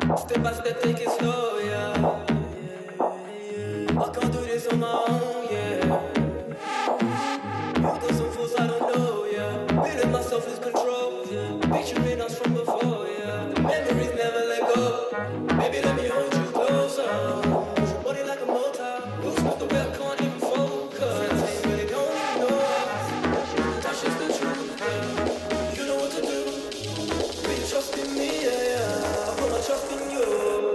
Step by step, take it slow, yeah. I can't do this on my own, yeah. You got some fools I don't know, yeah. Feeling myself lose control, yeah. Picturing us from before, yeah. The memories never let go. Baby, let me hold you closer. Push your body like a motor. Move smooth the way I can't even focus. You really don't even know us. That's just the truth, yeah. You know what to do. Put your trust in me, yeah, yeah. I put my trust in you.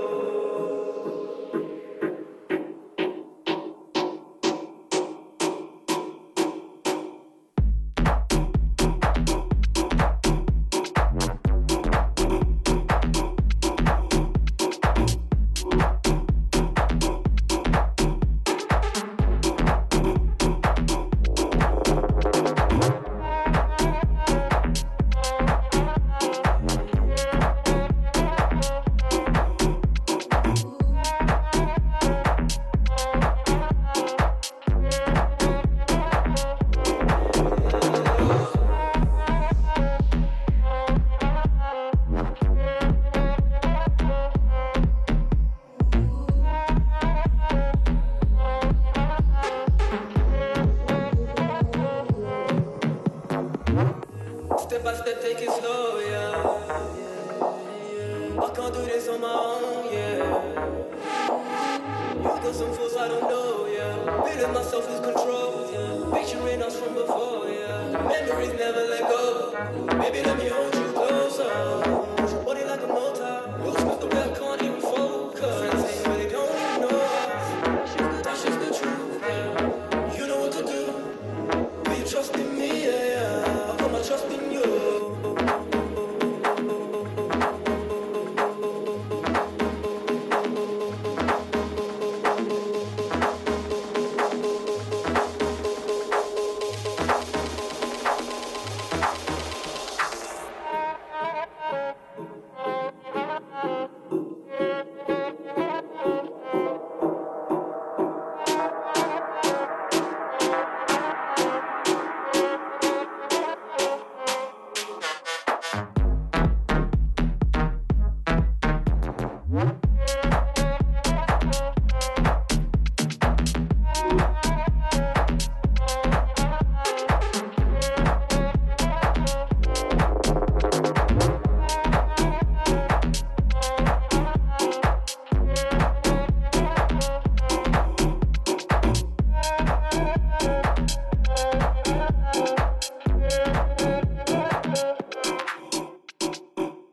Step by step, take it slow, yeah. I can't do this on my own, yeah. You got some fools I don't know, yeah. Feeling myself lose control, yeah. Picturing us from before, yeah. Memories never let go. Baby, let me hold